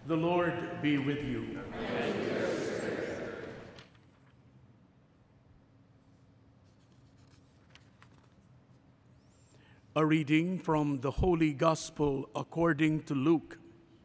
The Lord be with you. A reading from the Holy Gospel according to Luke.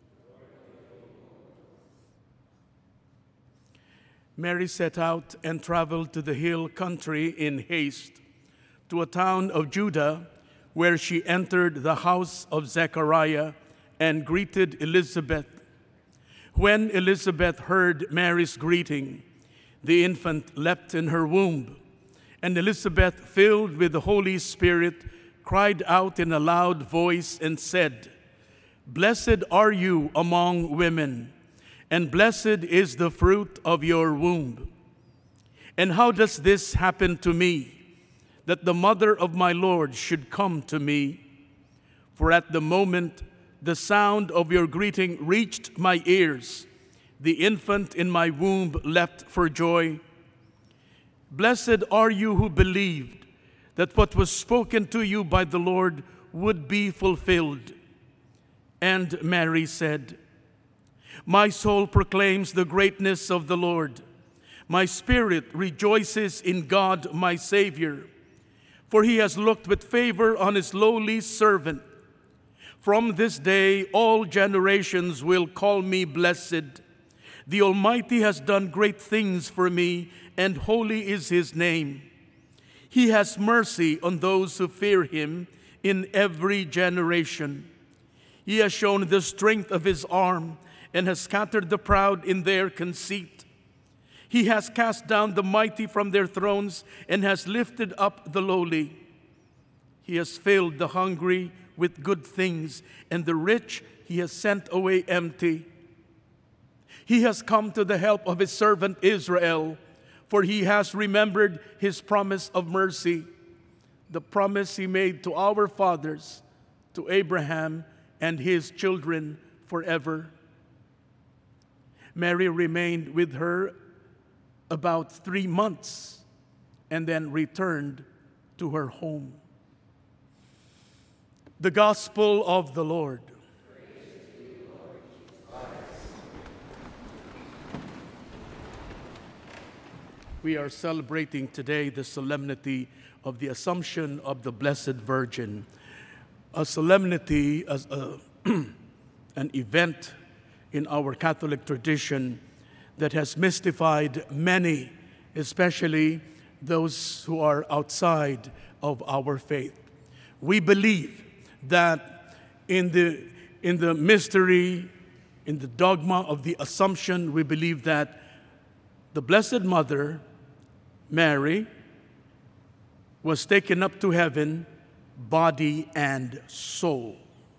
Mary set out and traveled to the hill country in haste, to a town of Judah, where she entered the house of Zechariah and greeted Elizabeth. When Elizabeth heard Mary's greeting, the infant leapt in her womb, and Elizabeth, filled with the Holy Spirit, cried out in a loud voice and said, "Blessed are you among women, and blessed is the fruit of your womb. And how does this happen to me, that the mother of my Lord should come to me? For at the moment the sound of your greeting reached my ears, the infant in my womb leapt for joy. Blessed are you who believed that what was spoken to you by the Lord would be fulfilled." And Mary said, "My soul proclaims the greatness of the Lord. My spirit rejoices in God my Savior, for he has looked with favor on his lowly servant. From this day all generations will call me blessed. The Almighty has done great things for me, and holy is his name. He has mercy on those who fear him in every generation. He has shown the strength of his arm and has scattered the proud in their conceit. He has cast down the mighty from their thrones and has lifted up the lowly. He has filled the hungry with good things, and the rich he has sent away empty. He has come to the help of his servant Israel, for he has remembered his promise of mercy, the promise he made to our fathers, to Abraham and his children forever." Mary remained with her about 3 months and then returned to her home. The Gospel of the Lord. We are celebrating today the solemnity of the Assumption of the Blessed Virgin, a solemnity, an event in our Catholic tradition that has mystified many, especially those who are outside of our faith. We believe that in the mystery, in the dogma of the Assumption, we believe that the Blessed Mother, Mary, was taken up to heaven, body and soul.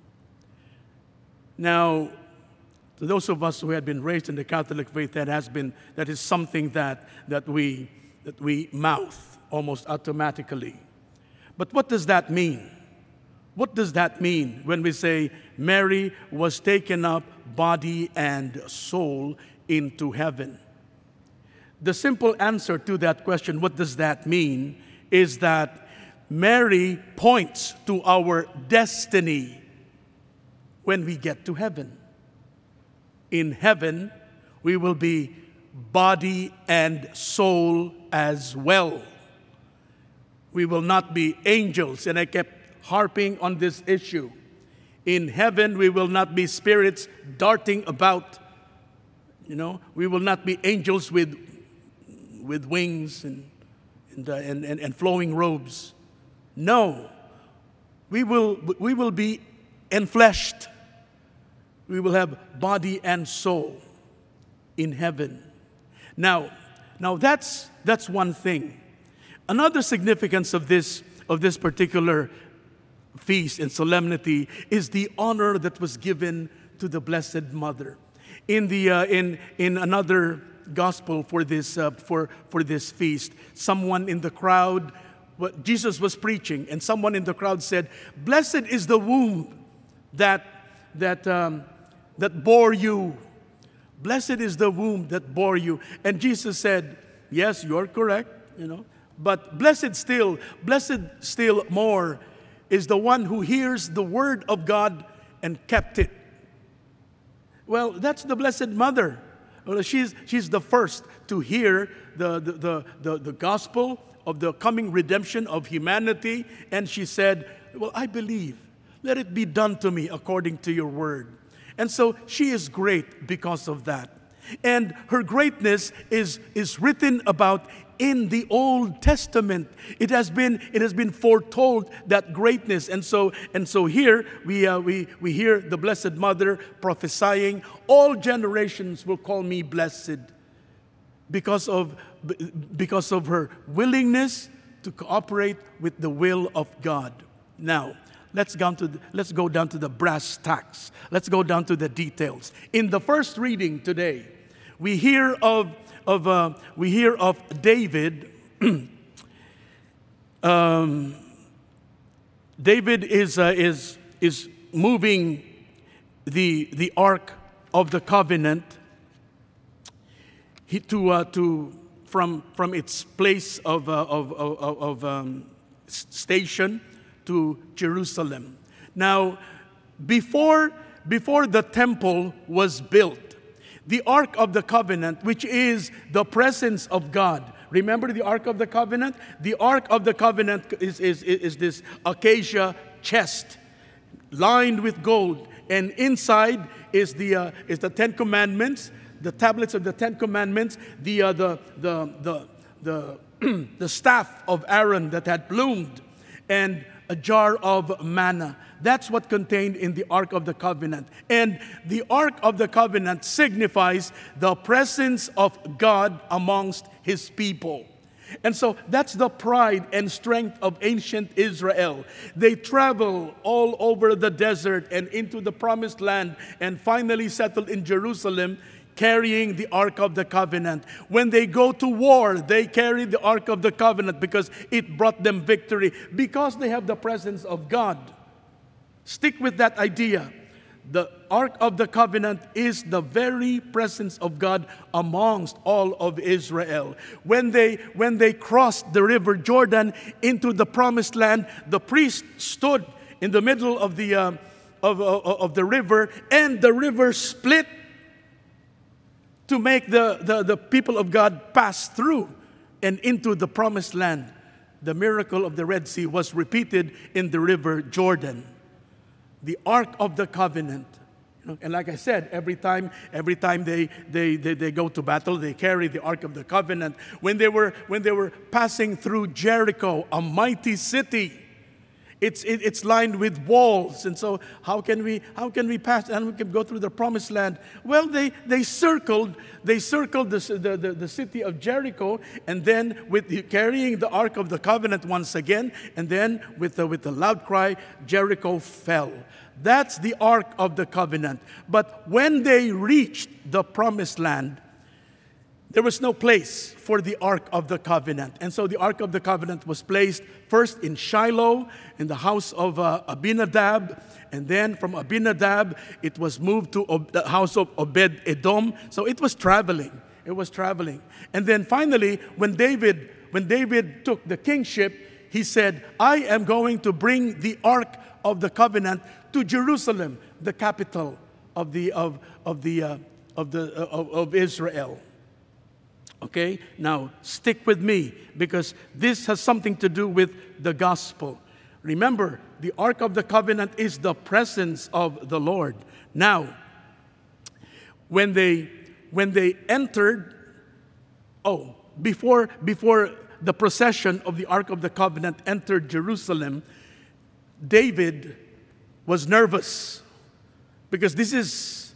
Now, to those of us who had been raised in the Catholic faith, that is something that we mouth almost automatically. But what does that mean? What does that mean when we say Mary was taken up body and soul into heaven? The simple answer to that question, what does that mean, is that Mary points to our destiny when we get to heaven. In heaven, we will be body and soul as well. We will not be angels, and I kept harping on this issue. In heaven, we will not be spirits darting about. We will not be angels with wings and flowing robes. No, we will be enfleshed. We will have body and soul in heaven. Now that's one thing. Another significance of this particular feast and solemnity is the honor that was given to the Blessed Mother. In another gospel for this feast, someone in the crowd, Jesus was preaching, and someone in the crowd said, "Blessed is the womb that bore you. Blessed is the womb that bore you." And Jesus said, "Yes, you are correct, but blessed still more is the one who hears the word of God and kept it." Well, that's the Blessed Mother. Well, she's the first to hear the gospel of the coming redemption of humanity. And she said, well, I believe. Let it be done to me according to your word. And so she is great because of that. And her greatness is written about in the Old Testament. It has been foretold, that greatness. And so here we hear the Blessed Mother prophesying, all generations will call me blessed, because of her willingness to cooperate with the will of God. Now, let's go down to the brass tacks. Let's go down to the details. In the first reading today, we hear of David. David is moving the Ark of the Covenant from its place of station to Jerusalem. Now, before the temple was built, the Ark of the Covenant, which is the presence of God. Remember the Ark of the Covenant? The Ark of the Covenant is this acacia chest lined with gold, and inside is the Ten Commandments, the tablets of the Ten Commandments, the staff of Aaron that had bloomed, and a jar of manna. That's what contained in the Ark of the Covenant. And the Ark of the Covenant signifies the presence of God amongst His people. And so that's the pride and strength of ancient Israel. They travel all over the desert and into the Promised Land and finally settled in Jerusalem, carrying the Ark of the Covenant. When they go to war, they carry the Ark of the Covenant because it brought them victory, because they have the presence of God. Stick with that idea. The Ark of the Covenant is the very presence of God amongst all of Israel. When they crossed the river Jordan into the Promised Land, the priest stood in the middle of the river, and the river split to make the people of God pass through and into the Promised Land. The miracle of the Red Sea was repeated in the river Jordan. The Ark of the Covenant. And like I said, every time they go to battle, they carry the Ark of the Covenant. When they were passing through Jericho, a mighty city, it's lined with walls, and so how can we pass and we can go through the Promised Land? Well, they circled the city of Jericho, and then carrying the Ark of the Covenant once again, and then with the loud cry, Jericho fell. That's the Ark of the Covenant. But when they reached the Promised Land, there was no place for the Ark of the Covenant. And so the Ark of the Covenant was placed first in Shiloh, in the house of Abinadab. And then from Abinadab, it was moved to the house of Obed-Edom. So it was traveling. And then finally, when David took the kingship, he said, I am going to bring the Ark of the Covenant to Jerusalem, the capital of Israel. Okay, now stick with me, because this has something to do with the gospel. Remember, the Ark of the Covenant is the presence of the Lord. Now, when they entered, before the procession of the Ark of the Covenant entered Jerusalem, David was nervous, because this is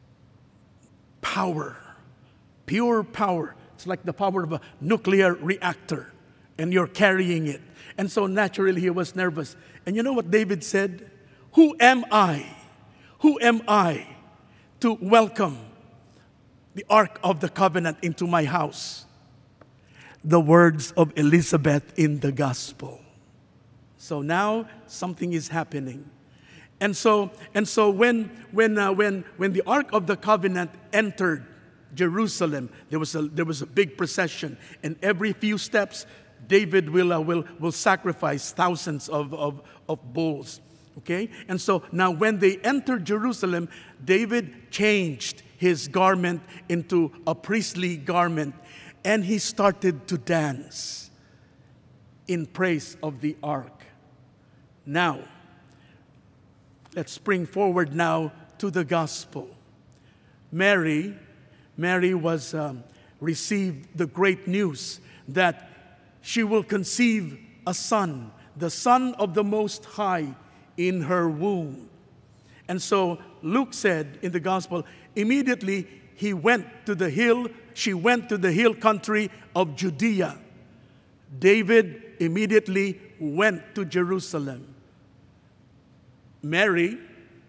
power, pure power. It's like the power of a nuclear reactor, and you're carrying it. And so naturally he was nervous. And you know what David said? Who am I? Who am I to welcome the Ark of the Covenant into my house? The words of Elizabeth in the gospel. So now something is happening. And so when the Ark of the Covenant entered Jerusalem, there was a big procession, and every few steps, David will sacrifice thousands of bulls. Okay? And so now when they entered Jerusalem, David changed his garment into a priestly garment, and he started to dance in praise of the ark. Now, let's spring forward now to the gospel. Mary was received the great news that she will conceive a son, the Son of the Most High, in her womb. And so Luke said in the gospel, immediately she went to the hill country of Judea. David immediately went to Jerusalem. Mary,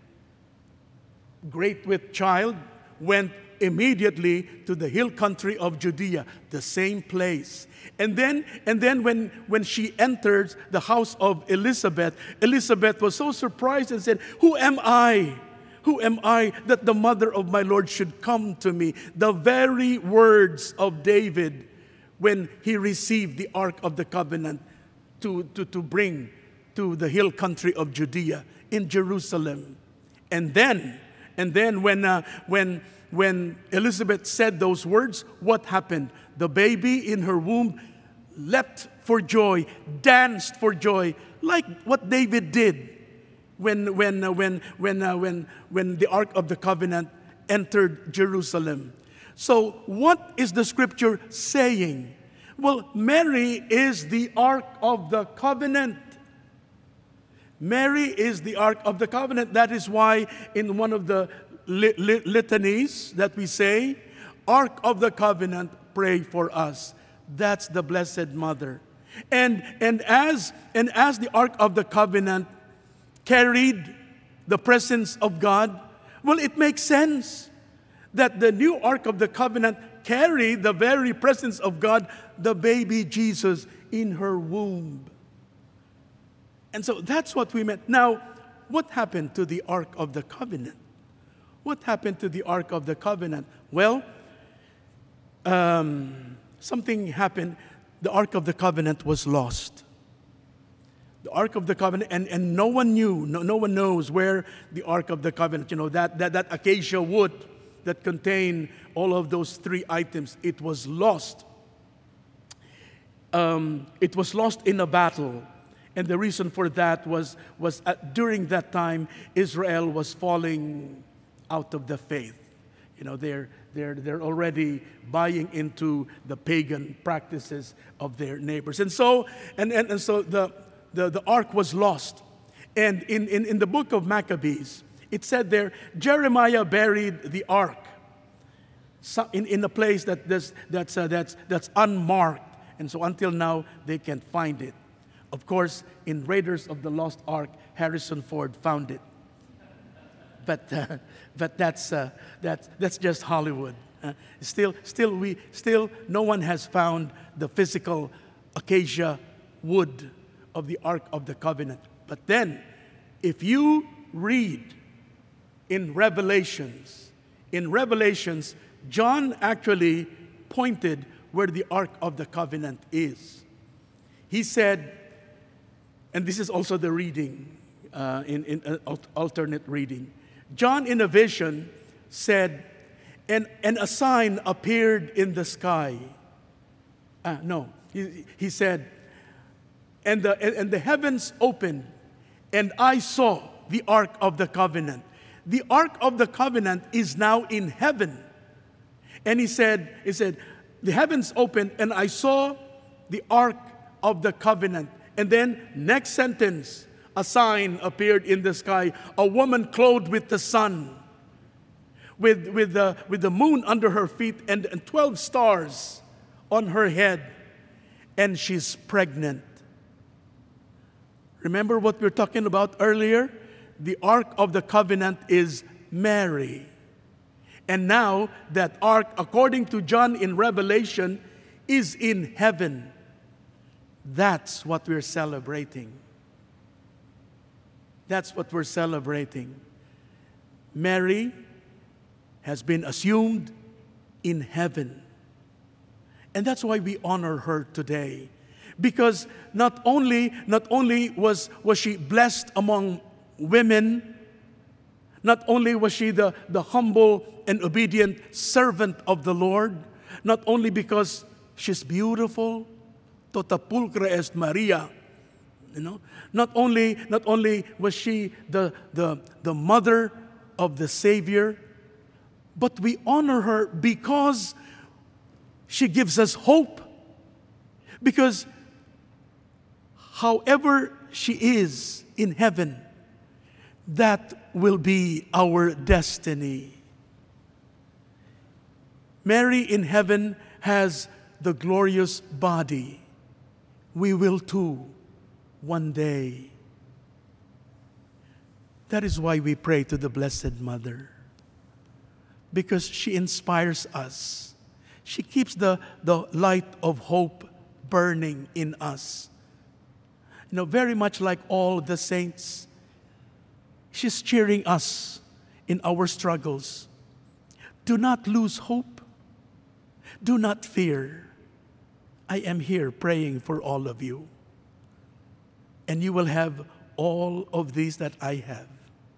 great with child, went immediately to the hill country of Judea, the same place. And then when she entered the house of Elizabeth, Elizabeth was so surprised and said, "Who am I? Who am I that the mother of my Lord should come to me?" The very words of David when he received the Ark of the Covenant to bring to the hill country of Judea in Jerusalem. And then when Elizabeth said those words, what happened? The baby in her womb leapt for joy, danced for joy, like what David did when the Ark of the Covenant entered Jerusalem. So what is the scripture saying? Well, Mary is the Ark of the Covenant. Mary is the Ark of the Covenant. That is why in one of the litanies that we say, Ark of the Covenant, pray for us. That's the Blessed Mother. And as the Ark of the Covenant carried the presence of God, well, it makes sense that the new Ark of the Covenant carried the very presence of God, the baby Jesus in her womb. And so that's what we meant. Now, what happened to the Ark of the Covenant? What happened to the Ark of the Covenant? Well, something happened. The Ark of the Covenant was lost. The Ark of the Covenant, and no one knew, no one knows where the Ark of the Covenant, that acacia wood that contained all of those three items, it was lost. It was lost in a battle. And the reason for that was during that time, Israel was falling out of the faith. They're already buying into the pagan practices of their neighbors. And so the ark was lost. And in the book of Maccabees, it said there, Jeremiah buried the ark in a place that's unmarked. And so until now, they can't find it. Of course, in Raiders of the Lost Ark, Harrison Ford found it. But that's just Hollywood. Still, no one has found the physical acacia wood of the Ark of the Covenant. But then, if you read in Revelations, John actually pointed where the Ark of the Covenant is. He said, and this is also the reading, in alternate reading. John in a vision said, and a sign appeared in the sky. He said, and the heavens opened, and I saw the Ark of the Covenant. The Ark of the Covenant is now in heaven. And he said, the heavens opened, and I saw the Ark of the Covenant. And then, next sentence, a sign appeared in the sky, a woman clothed with the sun, with the moon under her feet and 12 stars on her head, and she's pregnant. Remember what we were talking about earlier? The Ark of the Covenant is Mary. And now that ark, according to John in Revelation, is in heaven. That's what we're celebrating. That's what we're celebrating. Mary has been assumed in heaven. And that's why we honor her today. Because not only was she blessed among women. Not only was she the humble and obedient servant of the Lord, not only because she's beautiful, tota pulchra est Maria, not only was she the mother of the Savior, but we honor her because she gives us hope. Because however she is in heaven, that will be our destiny. Mary in heaven has the glorious body. We will too, one day. That is why we pray to the Blessed Mother, because she inspires us. She keeps the light of hope burning in us. Very much like all the saints, she's cheering us in our struggles. Do not lose hope. Do not fear. I am here praying for all of you. And you will have all of these that I have.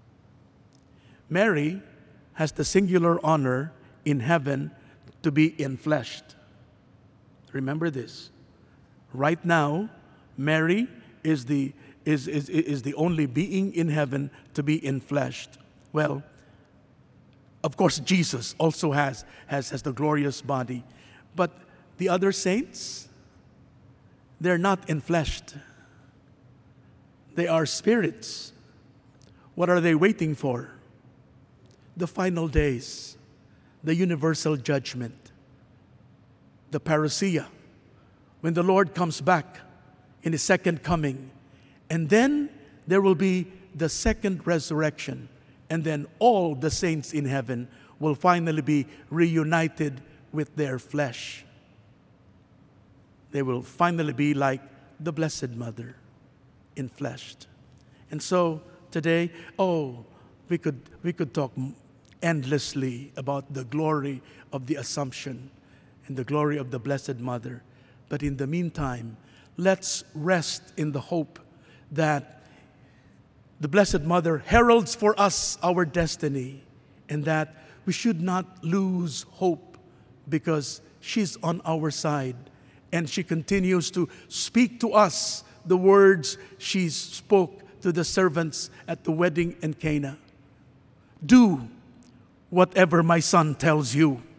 Mary has the singular honor in heaven to be enfleshed. Remember this. Right now, Mary is the only being in heaven to be enfleshed. Well, of course, Jesus also has the glorious body. But the other saints, they're not enfleshed. They are spirits. What are they waiting for? The final days, the universal judgment, the parousia, when the Lord comes back in His second coming. And then there will be the second resurrection. And then all the saints in heaven will finally be reunited with their flesh. They will finally be like the Blessed Mother, enfleshed. And so today, we could talk endlessly about the glory of the Assumption and the glory of the Blessed Mother. But in the meantime, let's rest in the hope that the Blessed Mother heralds for us our destiny, and that we should not lose hope because she's on our side and she continues to speak to us the words she spoke to the servants at the wedding in Cana. Do whatever my son tells you.